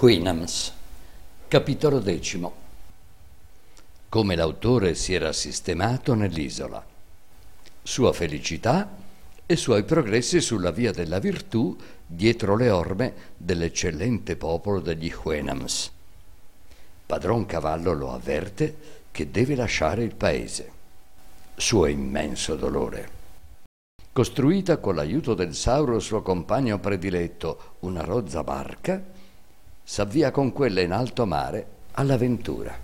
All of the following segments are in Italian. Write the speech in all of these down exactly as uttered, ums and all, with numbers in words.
Houyhnhnms. Capitolo decimo. Come l'autore si era sistemato nell'isola, sua felicità e suoi progressi sulla via della virtù dietro le orme dell'eccellente popolo degli Houyhnhnms. Padron Cavallo lo avverte che deve lasciare il paese. Suo immenso dolore. Costruita con l'aiuto del Sauro suo compagno prediletto una rozza barca, s'avvia con quella in alto mare all'avventura.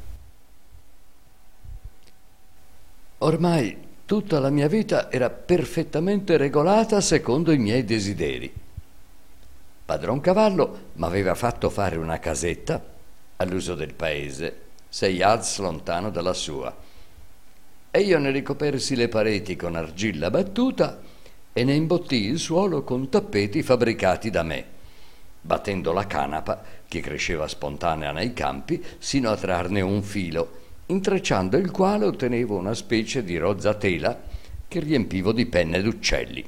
Ormai tutta la mia vita era perfettamente regolata secondo i miei desideri. Padron Cavallo m'aveva fatto fare una casetta all'uso del paese, sei yards lontano dalla sua, e io ne ricopersi le pareti con argilla battuta e ne imbottii il suolo con tappeti fabbricati da me, battendo la canapa che cresceva spontanea nei campi sino a trarne un filo, intrecciando il quale ottenevo una specie di rozza tela che riempivo di penne d'uccelli.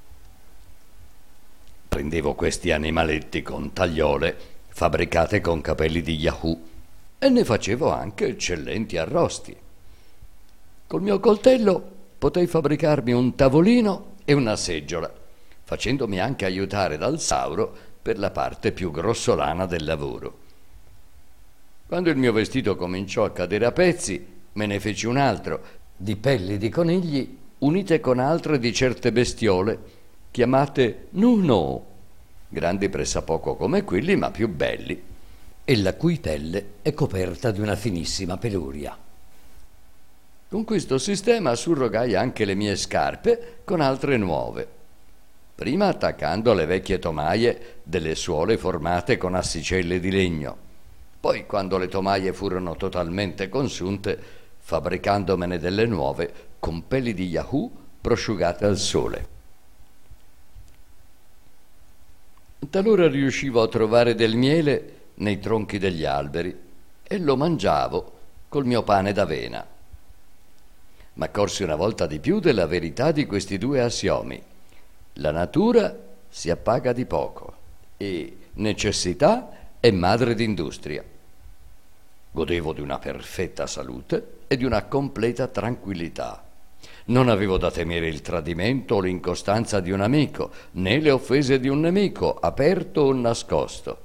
Prendevo questi animaletti con tagliole fabbricate con capelli di Yahoo e ne facevo anche eccellenti arrosti. Col mio coltello potei fabbricarmi un tavolino e una seggiola, facendomi anche aiutare dal Sauro per la parte più grossolana del lavoro. Quando il mio vestito cominciò a cadere a pezzi, me ne feci un altro, di pelli di conigli unite con altre di certe bestiole, chiamate nuno, grandi pressappoco come quelli, ma più belli, e la cui pelle è coperta di una finissima peluria. Con questo sistema surrogai anche le mie scarpe con altre nuove, prima attaccando alle vecchie tomaie delle suole formate con assicelle di legno, poi quando le tomaie furono totalmente consunte, fabbricandomene delle nuove con peli di Yahoo prosciugate al sole. Talora riuscivo a trovare del miele nei tronchi degli alberi e lo mangiavo col mio pane d'avena. M'accorsi una volta di più della verità di questi due assiomi: la natura si appaga di poco e necessità è madre d'industria. Godevo di una perfetta salute e di una completa tranquillità. Non avevo da temere il tradimento o l'incostanza di un amico, né le offese di un nemico, aperto o nascosto.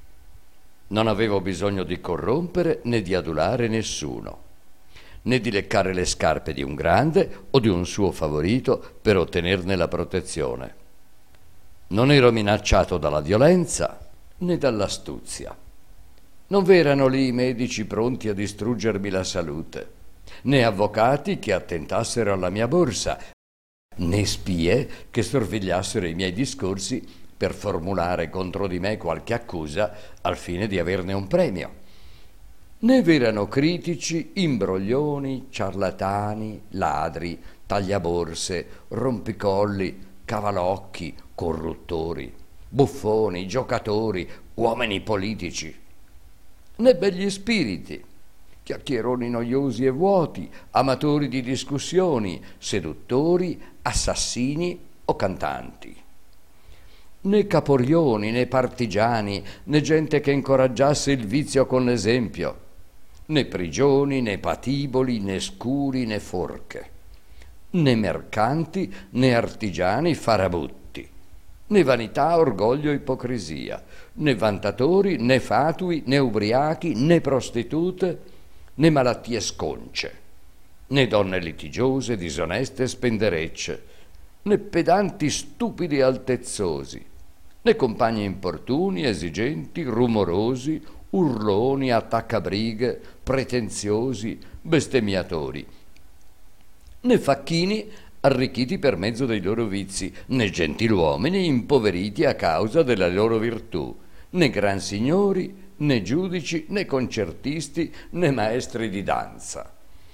Non avevo bisogno di corrompere né di adulare nessuno, né di leccare le scarpe di un grande o di un suo favorito per ottenerne la protezione. Non ero minacciato dalla violenza né dall'astuzia. Non v'erano lì medici pronti a distruggermi la salute, né avvocati che attentassero alla mia borsa, né spie che sorvegliassero i miei discorsi per formulare contro di me qualche accusa al fine di averne un premio. Ne v'erano critici, imbroglioni, ciarlatani, ladri, tagliaborse, rompicolli, cavalocchi, corruttori, buffoni, giocatori, uomini politici, né begli spiriti, chiacchieroni noiosi e vuoti, amatori di discussioni, seduttori, assassini o cantanti, né caporioni, né partigiani, né gente che incoraggiasse il vizio con l'esempio, né prigioni, né patiboli, né scuri, né forche, né mercanti, né artigiani farabutti, né vanità, orgoglio, ipocrisia, né vantatori, né fatui, né ubriachi, né prostitute, né malattie sconce, né donne litigiose, disoneste, spenderecce, né pedanti stupidi e altezzosi, né compagni importuni, esigenti, rumorosi, urloni, attaccabrighe, pretenziosi, bestemmiatori, né facchini arricchiti per mezzo dei loro vizi, né gentiluomini impoveriti a causa della loro virtù, né gran signori, né giudici, né concertisti, né maestri di danza.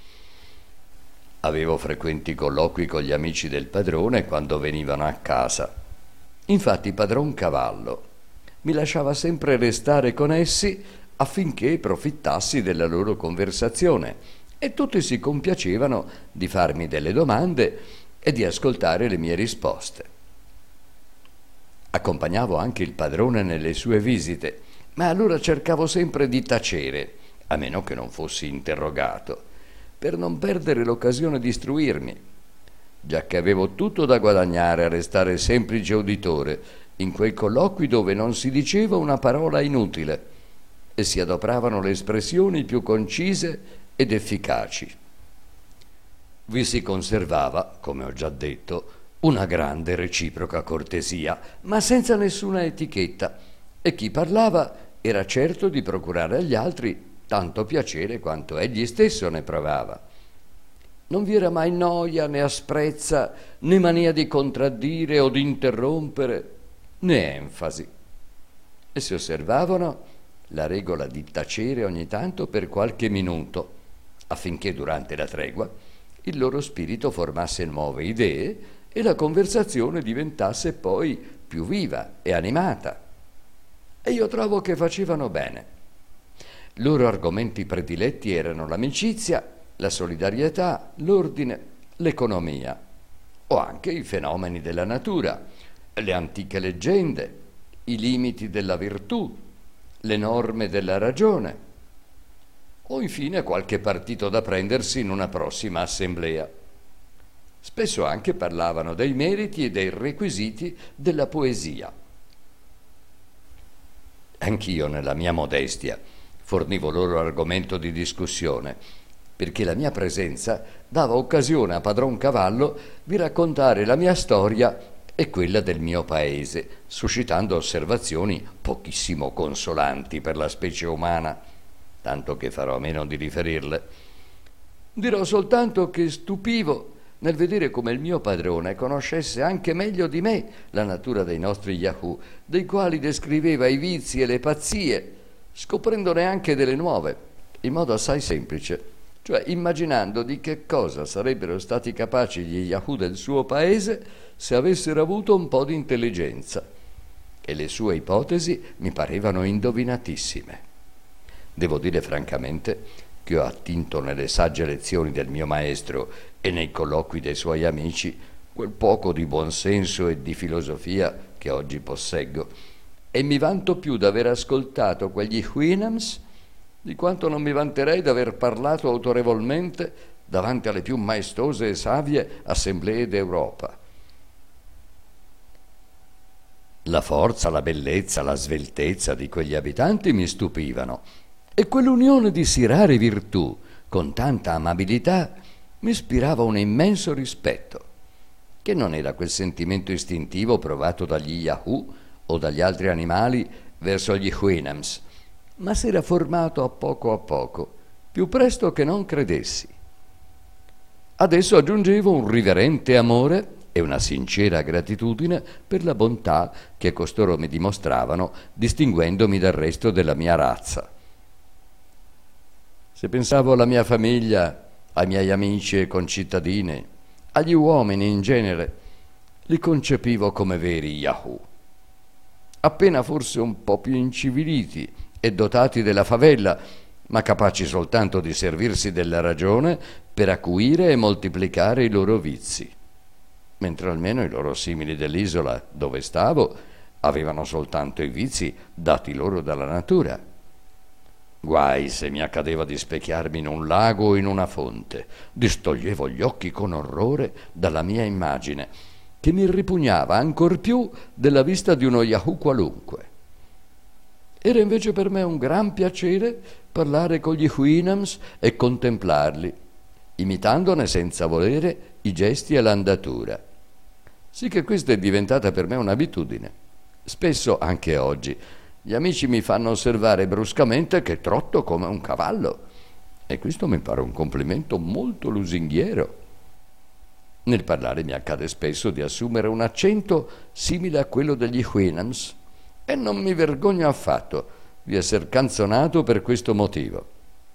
Avevo frequenti colloqui con gli amici del padrone quando venivano a casa. Infatti padron Cavallo mi lasciava sempre restare con essi affinché profittassi della loro conversazione, e tutti si compiacevano di farmi delle domande e di ascoltare le mie risposte. Accompagnavo anche il padrone nelle sue visite ma allora cercavo sempre di tacere, a meno che non fossi interrogato, per non perdere l'occasione di istruirmi, giacché avevo tutto da guadagnare a restare semplice uditore in quei colloqui dove non si diceva una parola inutile e si adopravano le espressioni più concise ed efficaci. Vi si conservava, come ho già detto, una grande reciproca cortesia, ma senza nessuna etichetta, e chi parlava era certo di procurare agli altri tanto piacere quanto egli stesso ne provava. Non vi era mai noia, né asprezza, né mania di contraddire o di interrompere, né enfasi. E si osservavano la regola di tacere ogni tanto per qualche minuto, affinché durante la tregua il loro spirito formasse nuove idee e la conversazione diventasse poi più viva e animata. E io trovo che facevano bene. Loro argomenti prediletti erano l'amicizia, la solidarietà, l'ordine, l'economia, o anche i fenomeni della natura, le antiche leggende, i limiti della virtù, le norme della ragione, o infine qualche partito da prendersi in una prossima assemblea. Spesso anche parlavano dei meriti e dei requisiti della poesia. Anch'io, nella mia modestia, fornivo loro argomento di discussione, perché la mia presenza dava occasione a padron Cavallo di raccontare la mia storia e quella del mio paese, suscitando osservazioni pochissimo consolanti per la specie umana, tanto che farò a meno di riferirle. Dirò soltanto che stupivo nel vedere come il mio padrone conoscesse anche meglio di me la natura dei nostri Yahoo, dei quali descriveva i vizi e le pazzie, scoprendone anche delle nuove, in modo assai semplice, cioè immaginando di che cosa sarebbero stati capaci gli Yahoo del suo paese se avessero avuto un po' di intelligenza. E le sue ipotesi mi parevano indovinatissime. Devo dire francamente che ho attinto nelle sagge lezioni del mio maestro e nei colloqui dei suoi amici quel poco di buonsenso e di filosofia che oggi posseggo, e mi vanto più d'aver ascoltato quegli Houyhnhnms di quanto non mi vanterei d'aver parlato autorevolmente davanti alle più maestose e savie assemblee d'Europa. La forza, la bellezza, la sveltezza di quegli abitanti mi stupivano, e quell'unione di sì rare virtù con tanta amabilità mi ispirava un immenso rispetto, che non era quel sentimento istintivo provato dagli Yahoo o dagli altri animali verso gli Houyhnhnms, ma si era formato a poco a poco, più presto che non credessi. Adesso aggiungevo un riverente amore e una sincera gratitudine per la bontà che costoro mi dimostravano, distinguendomi dal resto della mia razza. Se pensavo alla mia famiglia, ai miei amici e concittadini, agli uomini in genere, li concepivo come veri Yahoo, appena forse un po' più inciviliti e dotati della favella, ma capaci soltanto di servirsi della ragione per acuire e moltiplicare i loro vizi, mentre almeno i loro simili dell'isola dove stavo avevano soltanto i vizi dati loro dalla natura. Guai se mi accadeva di specchiarmi in un lago o in una fonte, distoglievo gli occhi con orrore dalla mia immagine, che mi ripugnava ancor più della vista di uno Yahoo qualunque. Era invece per me un gran piacere parlare con gli Houyhnhnms e contemplarli, imitandone senza volere i gesti e l'andatura, sì che questa è diventata per me un'abitudine. Spesso, anche oggi, gli amici mi fanno osservare bruscamente che trotto come un cavallo, e questo mi pare un complimento molto lusinghiero. Nel parlare mi accade spesso di assumere un accento simile a quello degli Houyhnhnms, e non mi vergogno affatto di esser canzonato per questo motivo.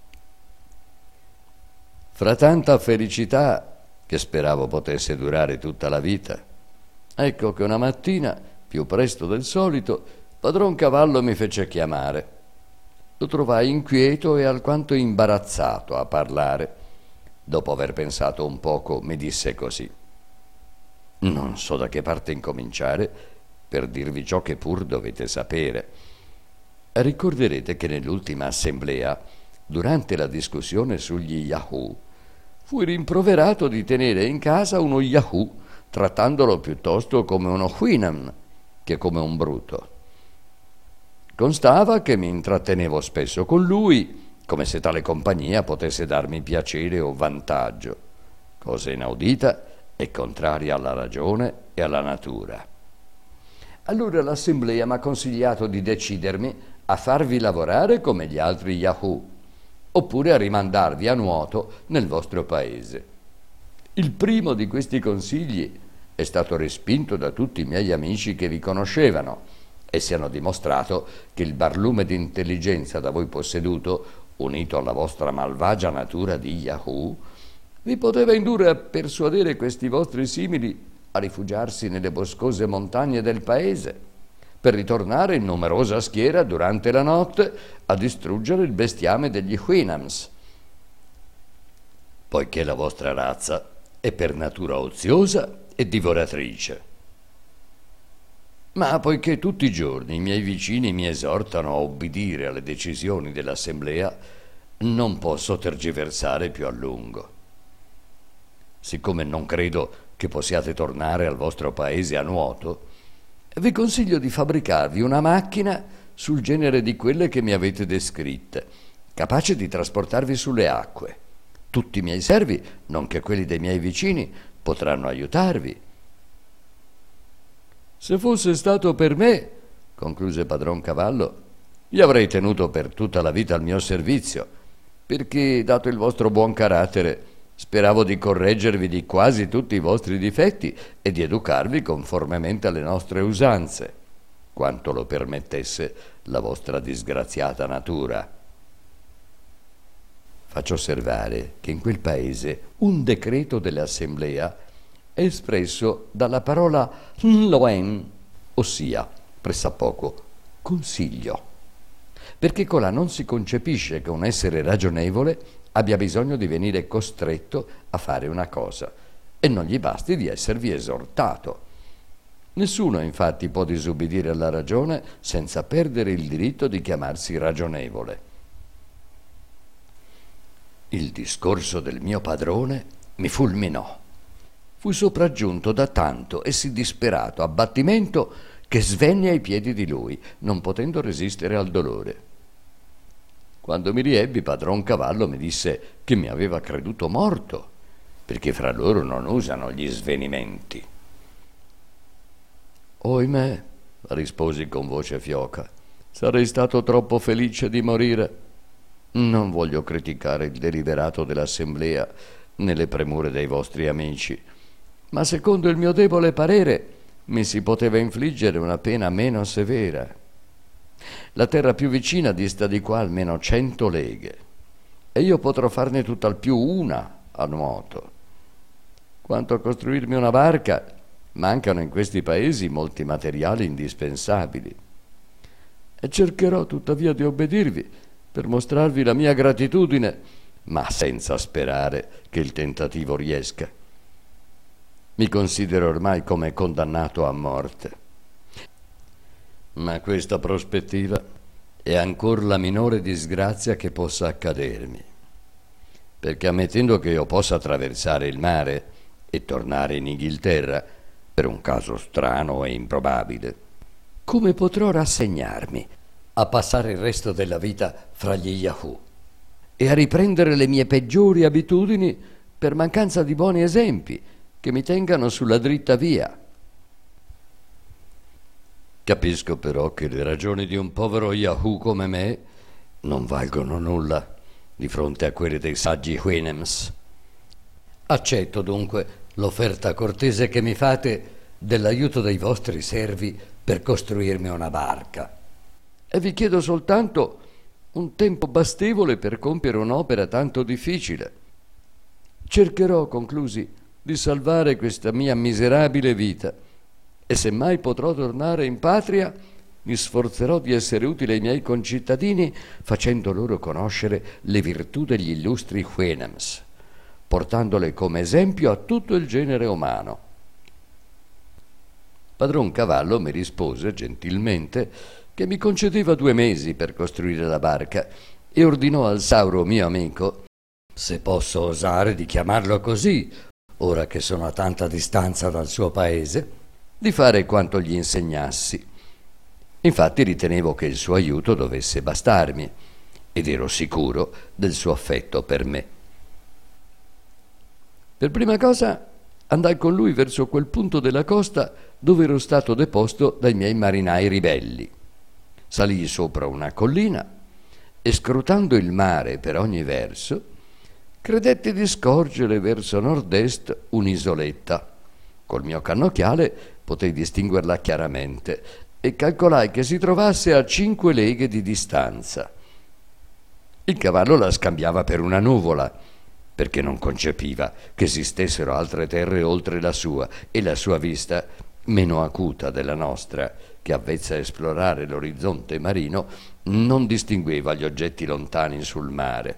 Fra tanta felicità, che speravo potesse durare tutta la vita, ecco che una mattina, più presto del solito, padron Cavallo mi fece chiamare. Lo trovai inquieto e alquanto imbarazzato a parlare. Dopo aver pensato un poco, mi disse così: «Non so da che parte incominciare per dirvi ciò che pur dovete sapere. Ricorderete che nell'ultima assemblea, durante la discussione sugli Yahoo, fui rimproverato di tenere in casa uno Yahoo, trattandolo piuttosto come uno Hwinam che come un bruto. Constava che mi intrattenevo spesso con lui, come se tale compagnia potesse darmi piacere o vantaggio, cosa inaudita e contraria alla ragione e alla natura. Allora l'assemblea mi ha consigliato di decidermi a farvi lavorare come gli altri Yahoo, oppure a rimandarvi a nuoto nel vostro paese. Il primo di questi consigli è stato respinto da tutti i miei amici che vi conoscevano, essi hanno dimostrato che il barlume di intelligenza da voi posseduto, unito alla vostra malvagia natura di Yahoo, vi poteva indurre a persuadere questi vostri simili a rifugiarsi nelle boscose montagne del paese, per ritornare in numerosa schiera durante la notte a distruggere il bestiame degli Hwinams. Poiché la vostra razza è per natura oziosa e divoratrice. Ma poiché tutti i giorni i miei vicini mi esortano a obbedire alle decisioni dell'assemblea, non posso tergiversare più a lungo. Siccome non credo che possiate tornare al vostro paese a nuoto, vi consiglio di fabbricarvi una macchina sul genere di quelle che mi avete descritte, capace di trasportarvi sulle acque. Tutti i miei servi, nonché quelli dei miei vicini, potranno aiutarvi. Se fosse stato per me, concluse padron Cavallo, vi avrei tenuto per tutta la vita al mio servizio, perché, dato il vostro buon carattere, speravo di correggervi di quasi tutti i vostri difetti e di educarvi conformemente alle nostre usanze, quanto lo permettesse la vostra disgraziata natura. Faccio osservare che in quel paese un decreto dell'assemblea è espresso dalla parola Loen, ossia, pressappoco, consiglio, perché colà non si concepisce che un essere ragionevole abbia bisogno di venire costretto a fare una cosa e non gli basti di esservi esortato. Nessuno infatti può disubbidire alla ragione senza perdere il diritto di chiamarsi ragionevole. Il discorso del mio padrone mi fulminò. Fui sopraggiunto da tanto e sì disperato abbattimento che svenni ai piedi di lui, non potendo resistere al dolore. Quando mi riebbi, padron Cavallo mi disse che mi aveva creduto morto, perché fra loro non usano gli svenimenti. Oimè, risposi con voce fioca, sarei stato troppo felice di morire. Non voglio criticare il deliberato dell'assemblea nelle premure dei vostri amici, ma secondo il mio debole parere mi si poteva infliggere una pena meno severa. La terra più vicina dista di qua almeno cento leghe e io potrò farne tutt'al più una a nuoto. Quanto a costruirmi una barca, mancano in questi paesi molti materiali indispensabili e cercherò tuttavia di obbedirvi per mostrarvi la mia gratitudine, ma senza sperare che il tentativo riesca. Mi considero ormai come condannato a morte. Ma questa prospettiva è ancor la minore disgrazia che possa accadermi, perché ammettendo che io possa attraversare il mare e tornare in Inghilterra, per un caso strano e improbabile, come potrò rassegnarmi a passare il resto della vita fra gli Yahoo e a riprendere le mie peggiori abitudini per mancanza di buoni esempi che mi tengano sulla dritta via? Capisco però che le ragioni di un povero Yahoo come me non valgono nulla di fronte a quelle dei saggi Hwinams. Accetto dunque l'offerta cortese che mi fate dell'aiuto dei vostri servi per costruirmi una barca. E vi chiedo soltanto un tempo bastevole per compiere un'opera tanto difficile. Cercherò, conclusi, di salvare questa mia miserabile vita e se mai potrò tornare in patria mi sforzerò di essere utile ai miei concittadini facendo loro conoscere le virtù degli illustri Hwinams, portandole come esempio a tutto il genere umano. Padron Cavallo mi rispose gentilmente che mi concedeva due mesi per costruire la barca e ordinò al Sauro mio amico, se posso osare di chiamarlo così, ora che sono a tanta distanza dal suo paese, di fare quanto gli insegnassi. Infatti ritenevo che il suo aiuto dovesse bastarmi ed ero sicuro del suo affetto per me. Per prima cosa andai con lui verso quel punto della costa dove ero stato deposto dai miei marinai ribelli. Salii sopra una collina e, scrutando il mare per ogni verso, credetti di scorgere verso nord-est un'isoletta. Col mio cannocchiale potei distinguerla chiaramente e calcolai che si trovasse a cinque leghe di distanza. Il cavallo la scambiava per una nuvola, perché non concepiva che esistessero altre terre oltre la sua, e la sua vista, meno acuta della nostra, che avvezza a esplorare l'orizzonte marino, non distingueva gli oggetti lontani sul mare.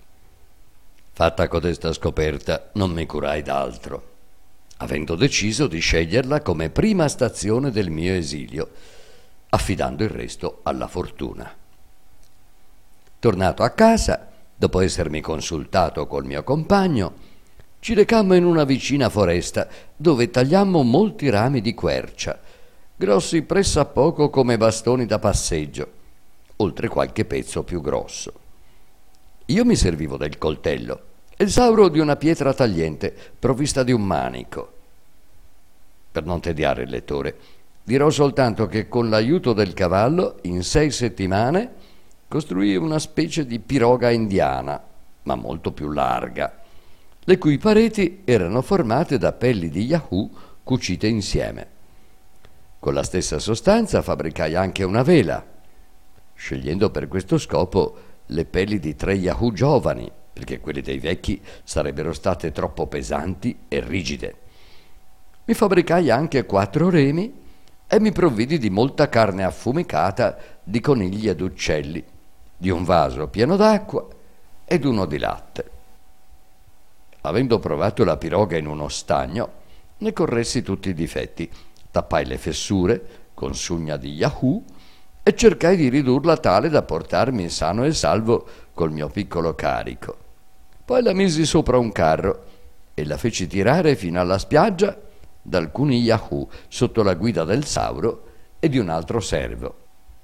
Fatta codesta scoperta, non mi curai d'altro, avendo deciso di sceglierla come prima stazione del mio esilio, affidando il resto alla fortuna. Tornato a casa, dopo essermi consultato col mio compagno, ci recammo in una vicina foresta dove tagliammo molti rami di quercia, grossi pressappoco come bastoni da passeggio, oltre qualche pezzo più grosso. Io mi servivo del coltello e il Sauro di una pietra tagliente provvista di un manico. Per non tediare il lettore, dirò soltanto che con l'aiuto del cavallo, in sei settimane, costruì una specie di piroga indiana, ma molto più larga, le cui pareti erano formate da pelli di Yahoo cucite insieme. Con la stessa sostanza fabbricai anche una vela, scegliendo per questo scopo le pelli di tre Yahoo giovani, perché quelle dei vecchi sarebbero state troppo pesanti e rigide. Mi fabbricai anche quattro remi e mi provvidi di molta carne affumicata di conigli ed uccelli, di un vaso pieno d'acqua ed uno di latte. Avendo provato la piroga in uno stagno, ne corressi tutti i difetti, tappai le fessure con sugna di Yahoo e cercai di ridurla tale da portarmi sano e salvo col mio piccolo carico. Poi la misi sopra un carro e la feci tirare fino alla spiaggia da alcuni Yahoo sotto la guida del Sauro e di un altro servo.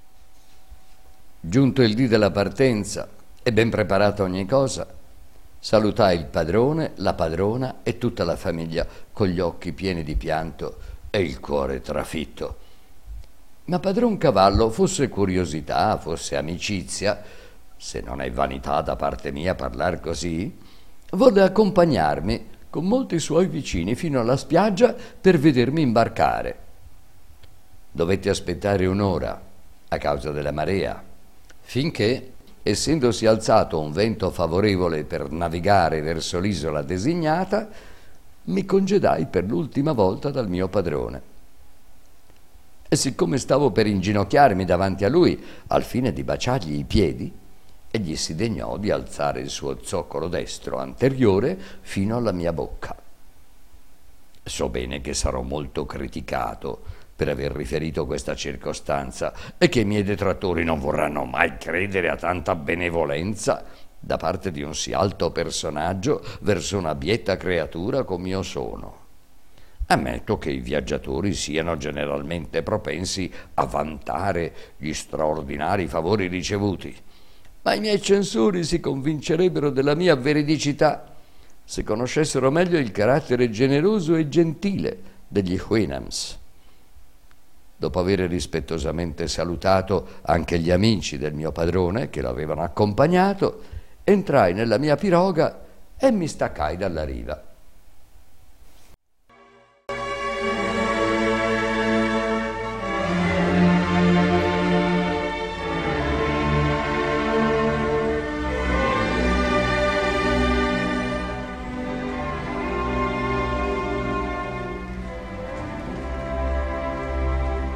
Giunto il dì della partenza e ben preparata ogni cosa, salutai il padrone, la padrona e tutta la famiglia con gli occhi pieni di pianto e il cuore trafitto. Ma padron Cavallo, fosse curiosità, fosse amicizia, se non è vanità da parte mia parlar così, volle accompagnarmi con molti suoi vicini fino alla spiaggia per vedermi imbarcare. Dovetti aspettare un'ora a causa della marea, finché, essendosi alzato un vento favorevole per navigare verso l'isola designata, mi congedai per l'ultima volta dal mio padrone. E siccome stavo per inginocchiarmi davanti a lui al fine di baciargli i piedi, egli si degnò di alzare il suo zoccolo destro anteriore fino alla mia bocca. So bene che sarò molto criticato per aver riferito questa circostanza e che i miei detrattori non vorranno mai credere a tanta benevolenza da parte di un sì alto personaggio verso una bietta creatura com'io sono. Ammetto che i viaggiatori siano generalmente propensi a vantare gli straordinari favori ricevuti, ma i miei censori si convincerebbero della mia veridicità se conoscessero meglio il carattere generoso e gentile degli Houyhnhnms. Dopo aver rispettosamente salutato anche gli amici del mio padrone che lo avevano accompagnato, entrai nella mia piroga e mi staccai dalla riva.